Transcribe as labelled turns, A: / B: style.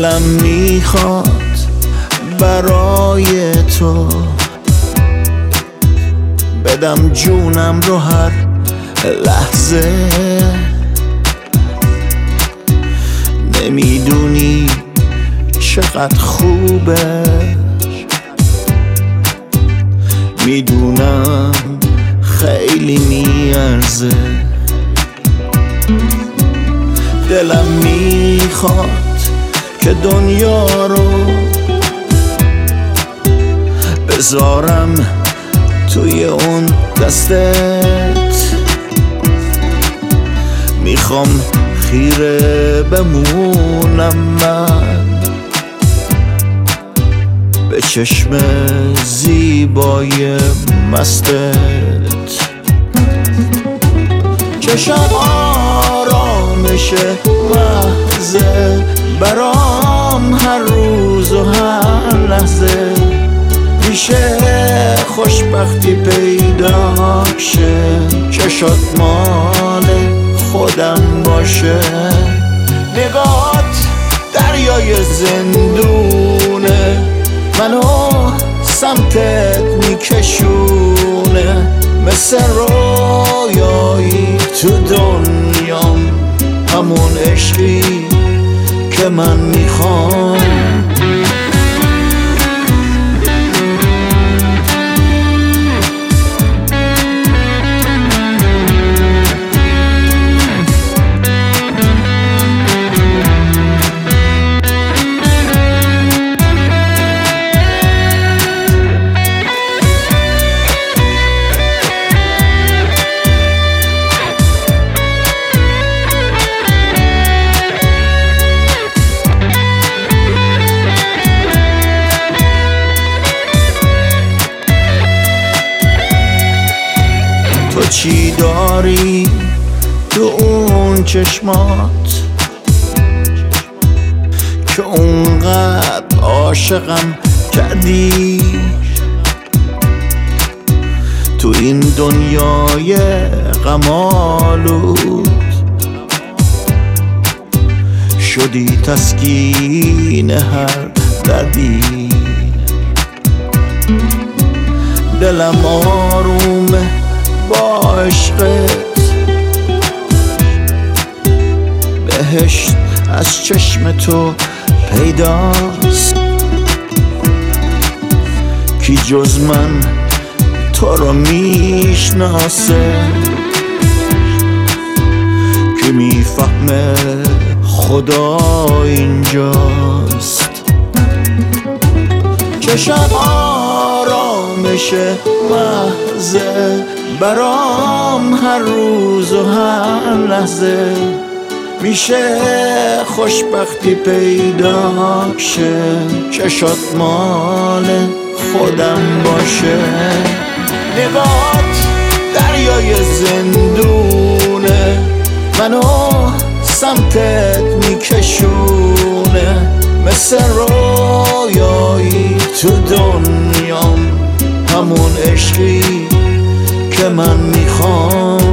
A: دلم میخواد برای تو بدم جونم رو هر لحظه. نمیدونی چقدر خوبه، میدونم خیلی میارزه. دلم میخواد که دنیا رو بذارم توی اون دستت. میخوام خیره بمونم من به چشم زیبای مستت. چشم آرامش محضه برام هر روز و هر لحظه. میشه خوشبختی پیدا شه، چشات مال خودم باشه. نگات دریای زندونه، منو سمتت میکشونه. مثل رویایی تو دنیام، همون عشقی که من میخوام. تو چی داری تو اون چشمات که اونقدر عاشقم کردی؟ تو این دنیای غم‌آلود شدی تسکین هر دردی. دلم آرومه با عشقت، بهشت از چشم تو پیداست. کی جز من تو رو میشناسه، کی میفهمه خدا اینجاست. چشم آرامش محضه برام هر روز و هر لحظه. میشه خوشبختی پیدا شه، چشات مال خودم باشه. نگات دریای زندونه، منو سمتت میکشونه. مثل رویایی تو دنیام، همون عشقی که من میخوام.